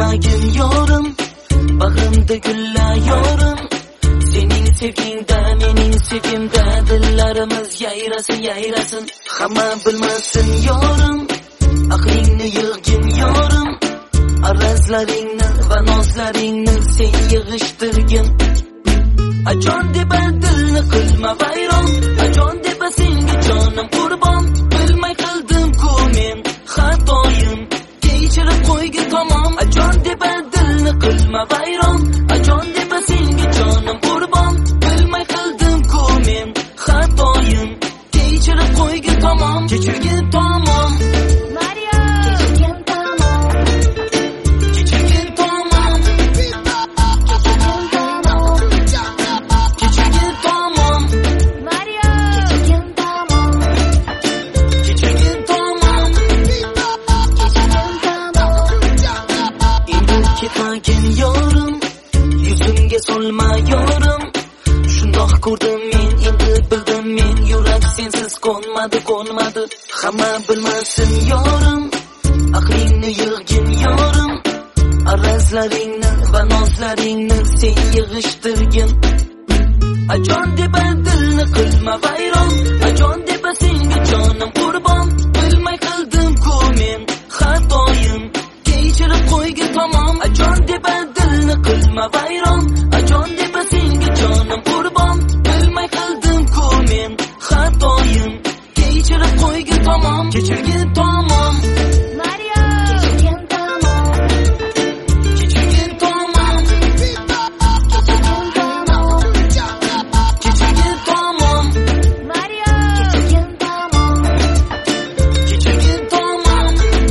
ketmagin yorim, bag'rimda gullar yorim. Sening sevgingda, mening sevgimda dillarimiz yayrasin, yayrasin. Hamma bilmasin yorim, aqlingni yig'gin yorim. Arazlaringni va nozlaringni sen yig'ishtirgin. Ajon deb dilni qilma vayron, ajon deb senga jonim qurbon. Bilmay qildim-ku men xatoyim, kechirib qo'ygin tamom. Ajon deb dilni qilma vayron, ajon deb senga jonim qurbon. Bilmay qildim-ku men xatoyim, kechirib qo'ygin tamom, kechirgin tamom. Ketmagin yorim, yuzimga solma yorim. Shundoq ko'rdim men, endi bildim men, yurak sensiz qo'nmadi, qo'nmadi. Hamma bilmasin yorim, aqlingni yig'gin yorim. Arazlaringni va nozlaringni sen yig'ishtirgin. Ajon deb dilni qilma vayron, ajon deb senga jonim qurbon. Bilmay qildim-ku men xatoyim, kechirib qo'ygin tamom. Ajon deb dilni qilma vayron, ajon deb senga jonim qurbon. Bilmay qildim-ku men xatoyim, kechirib qo'ygin tamom, kechirgin tamom. Kechirgin tamom, kechirgin tamom, kechirgin tamom, kechirgin tamom, kechirgin tamom.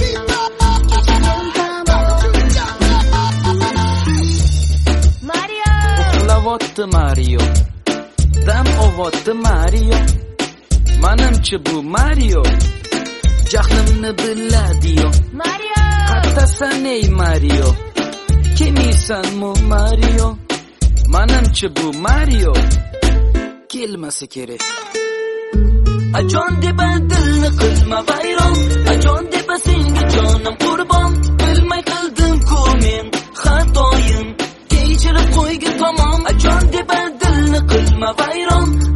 Uxlavotdi Mario, dam ovotdi Mario. Manimcha bu Mario jahlimni biladi-yo. Mario, Qattasan ey Mario, kemisanmi Mario? Manimcha bu Mario kelmasa kerak. Ajon deb dilni qilma vayron, ajon deb senga jonim qurbon. Bilmay qildim-ku men xatoyim, kechirib qo'ygin tamom. Ajon deb dilni qilma vayron,